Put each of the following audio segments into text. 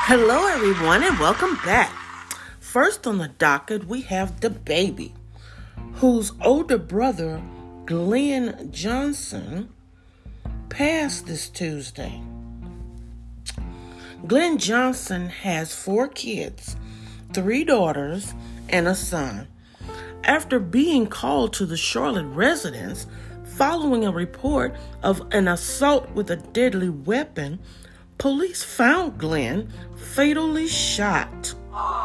Hello, everyone, and welcome back. First on the docket, we have DaBaby, whose older brother, Glenn Johnson, passed this Tuesday. Glenn Johnson has 4 kids, 3 daughters, and a son. After being called to the Charlotte residence following a report of an assault with a deadly weapon, police found Glenn fatally shot.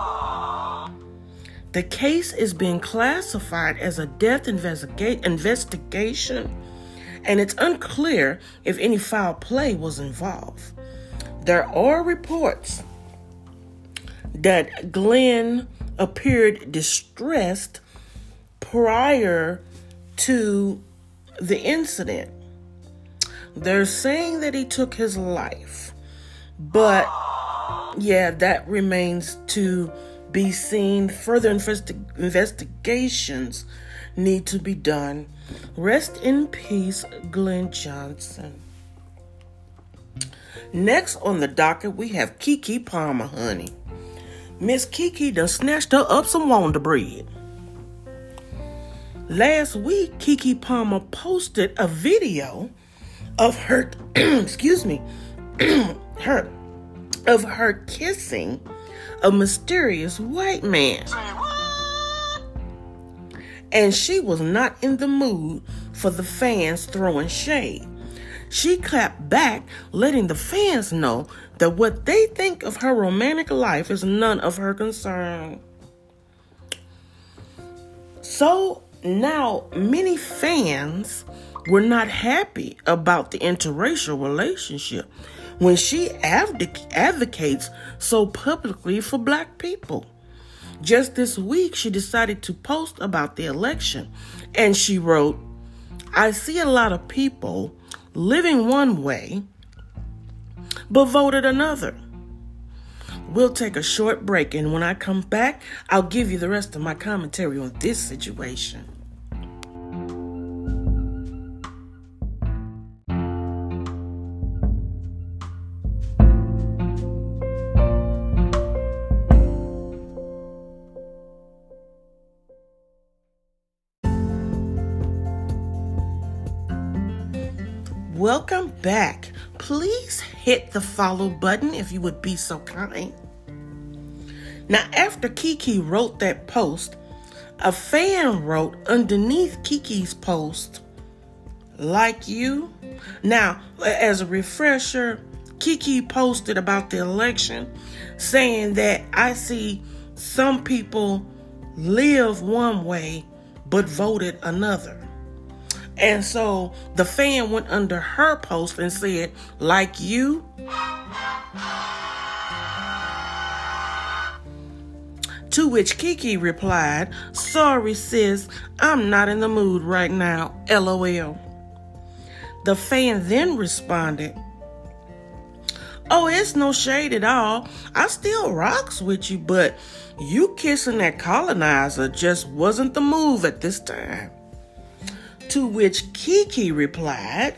The case is being classified as a death investigation, and it's unclear if any foul play was involved. There are reports that Glenn appeared distressed prior to the incident. They're saying that he took his life, but that remains to be seen. Further investigations need to be done. Rest in peace, Glenn Johnson. Next on the docket, we have Keke Palmer, honey. Miss Keke done snatched her up some Wonder Bread. Last week, Keke Palmer posted a video of her, of her kissing a mysterious white man. And she was not in the mood for the fans throwing shade. She clapped back, letting the fans know that what they think of her romantic life is none of her concern. So now many fans were not happy about the interracial relationship when she advocates so publicly for black people. Just this week, she decided to post about the election, and she wrote, "I see a lot of people living one way, but voted another." We'll take a short break, and when I come back, I'll give you the rest of my commentary on this situation. Welcome back. Please hit the follow button if you would be so kind. Now, after Keke wrote that post, a fan wrote underneath Keke's post, "Like you." Now, as a refresher, Keke posted about the election saying that I see some people live one way but voted another. And so the fan went under her post and said, "Like you." To which Keke replied, "Sorry, sis, I'm not in the mood right now, LOL. The fan then responded, "Oh, it's no shade at all. I still rocks with you, but you kissing that colonizer just wasn't the move at this time." To which Keke replied,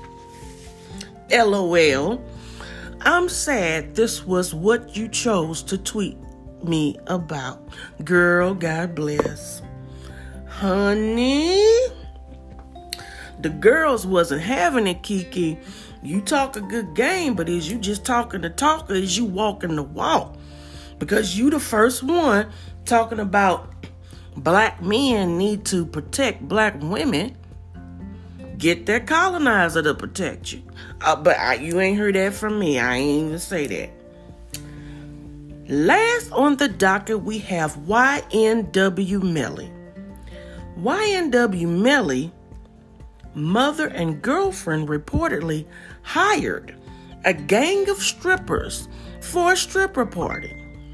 "LOL, I'm sad this was what you chose to tweet me about. Girl, God bless." Honey, the girls wasn't having it, Keke. You talk a good game, but is you just talking the talk or is you walking the walk? Because you the first one talking about black men need to protect black women. Get that colonizer to protect you. But you ain't heard that from me. I ain't even say that. Last on the docket, we have YNW Melly. YNW Melly, mother and girlfriend, reportedly hired a gang of strippers for a stripper party.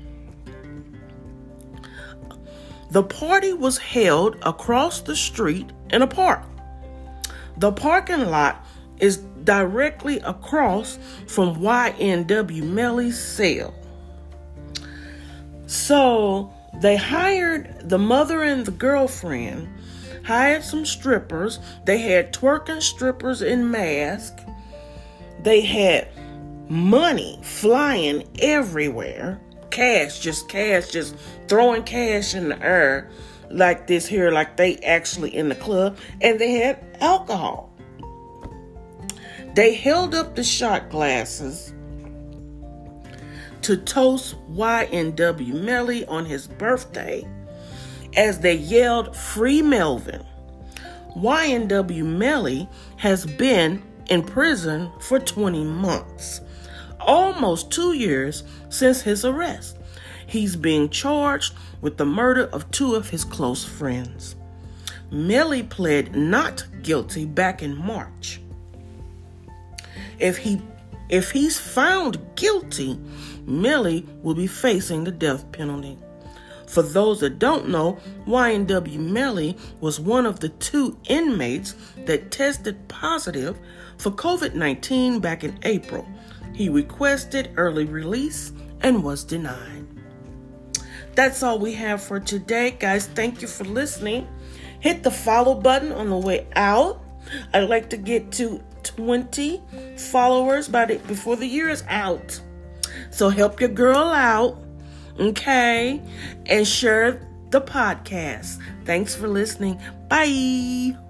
The party was held across the street in a park. The parking lot is directly across from YNW Melly's cell. So they hired the mother and the girlfriend, hired some strippers. They had twerking strippers in masks. They had money flying everywhere. Cash, just throwing cash in the air like this here, like they actually in the club. And they had alcohol. They held up the shot glasses to toast YNW Melly on his birthday as they yelled, "Free Melvin." YNW Melly has been in prison for 20 months, almost 2 years since his arrest. He's being charged with the murder of 2 of his close friends. Melly pled not guilty back in March. If he's found guilty, Melly will be facing the death penalty. For those that don't know, YNW Melly was one of the 2 inmates that tested positive for COVID-19 back in April. He requested early release and was denied. That's all we have for today, guys. Thank you for listening. Hit the follow button on the way out. I'd like to get to 20 followers before the year is out. So help your girl out, okay? And share the podcast. Thanks for listening. Bye.